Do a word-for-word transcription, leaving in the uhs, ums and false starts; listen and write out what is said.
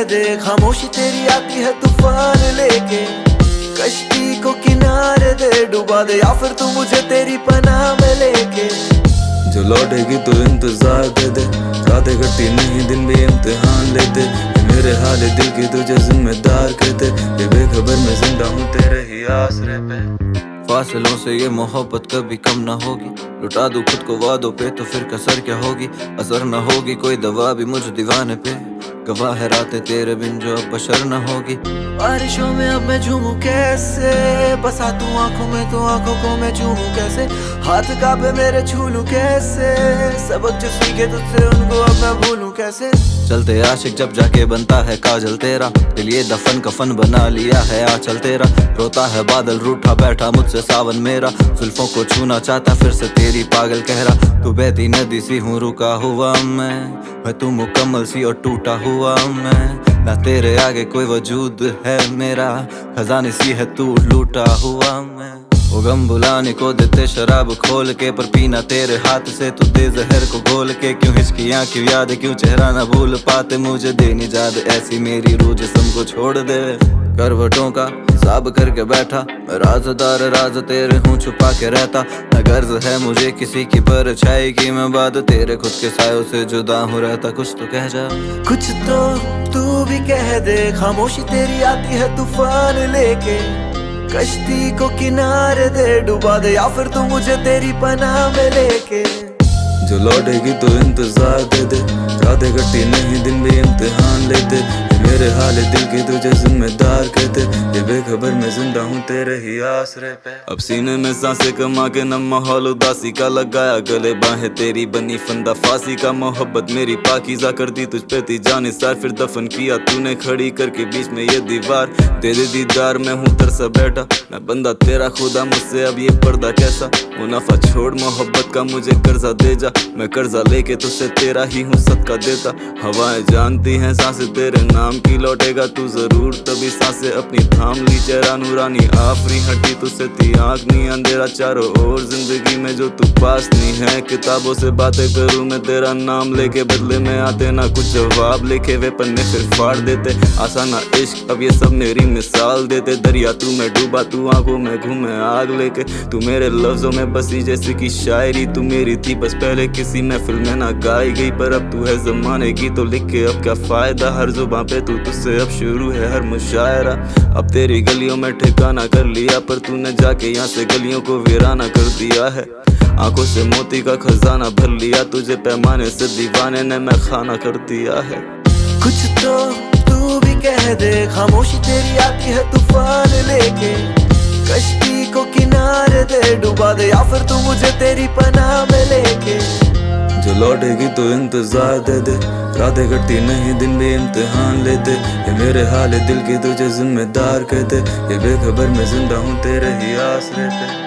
दे, खामोशी तेरी आती है तूफान लेके। कश्ती को किनारे दे डुबा दे, या फिर तू मुझे तेरी पनाह में लेके। जो लौटेगी तो इंतजार दे दे, रातें कटती नहीं दिन भी इम्तिहान लेते। ये मेरे हाल दिल की तुझे जिम्मेदार कहते, ये बेखबर मैं जिंदा हूँ तेरे ही आसरे पे। फासलों से ये मोहब्बत कभी कम ना होगी, लुटा दूं खुद को वादों पे तो फिर कसर क्या होगी। असर ना होगी कोई दवा भी मुझ दीवाने पे, गवाह है रातें तेरे बिन जो अब बशर न होगी। बारिशों में अब मैं झूमूं कैसे, बसा तू आंखों में तो आंखों को मैं चूमूं कैसे। हाथ कांपे मेरे छू लूं कैसे, सबक जो सीखे तुझसे उनको अब मैं भूलूं कैसे। चलते आशिक जब जाके बनता है काजल तेरा, दिल ये दफन कफन बना लिया है आंचल तेरा। रोता है बादल रूठा बैठा मुझसे सावन मेरा, जुल्फों को छूना चाहता फिर से तेरी पागल कहरा। तू बहती नदी सी हूँ रुका हुआ मैं, मैं तू मुकम्मल सी और टूटा हुआ मैं। ना तेरे आगे कोई वजूद है मेरा, खजाने सी है तू लूटा हुआ मैं। वो गम बुलाने को देते शराब खोल के, पर पीना तेरे हाथ से तू दे जहर को घोल के। क्यों हिचकियां क्यों याद क्यों चेहरा ना भूल पाते, मुझे देनी याद ऐसी मेरी रूह जिस्म को छोड़ दे। करवटों का हिसाब करके बैठा मैं, राज़दार राज तेरे हूँ छुपा के रहता। न गर्ज है मुझे किसी की परछाई की, मैं बाद तेरे खुद के सायों से जुदा हूँ रहता। कुछ तो कह जा, कुछ तो तू भी कह दे, खामोशी तेरी आती है तूफान लेके। कश्ती को किनारे दे डुबा दे, या फिर तू मुझे तेरी पनाह में लेके। जो लौटेगी तो इंतजार दे दे, रातें कटती नहीं दिन भी इम्तिहान लेते। ये मेरे हाल दिल की तुझे जिम्मेदार कहते, ये बेखबर मैं जिंदा हूँ तेरे ही आसरे पे। अब सीने में सांसें कमा के न माहौल उदासी का लगाया, गले बाहें तेरी बनी फंदा फांसी का। मोहब्बत मेरी पाकीज़ा कर दी तुझ पे थी जाने सार, फिर दफन किया तूने खड़ी करके बीच में ये दीवार। दे दे दीदार मैं हूँ तरसा बैठा, मैं बंदा तेरा खुदा मुझसे अब ये पर्दा कैसा। मुनाफा छोड़ मोहब्बत का मुझे कर्जा दे जा, मैं कर्जा लेके तुझसे तेरा ही हूँ सदका देता। हवाएं जानती हैं सांसें तेरे नाम की, लौटेगा तू जरूर तभी सांसें अपनी थाम ली। चेहरा नूरानी आफरी हटी तुझसे थी आँख नहीं अंधेरा चारों ओर जिंदगी में जो तू पास नहीं है। किताबों से बातें करूँ मैं तेरा नाम लेके, बदले में आते ना कुछ जवाब लिखे वे पन्ने फिर फाड़ देते। आसाना इश्क अब ये सब मेरी मिसाल देते, दरिया तू मैं डूबा तू आंखों में घूमे आग लेके। तू मेरे लफ्जों में बसी जैसे की शायरी, तू मेरी थी बस पहले किसी महफिल में ना गाई गई, पर अब तू है जमाने की तो लिख के अब क्या फायदा। हर जुबां पे तू तुझसे अब शुरू है हर मुशायरा। अब तेरी गलियों में ठिकाना कर लिया, पर तूने जाके यहाँ से गलियों को वीराना कर दिया है। आंखों से मोती का खजाना भर लिया, तुझे पैमाने से दीवाने ने मैं खाना कर दिया है। कुछ तो तू भी कह दे, खामोशी तेरी आती है तूफान लेके। कश्ती को किनारे दे डुबा दे, या फिर तू मुझे तेरी पनाह में लेके। जो लौटेगी तो इंतजार दे दे, रातें कटती नहीं दिन भी इम्तिहान लेते। ये मेरे हाल दिल की तुझे जिम्मेदार कहते, ये बेखबर मैं जिंदा हूँ तेरे ही आसरे पे।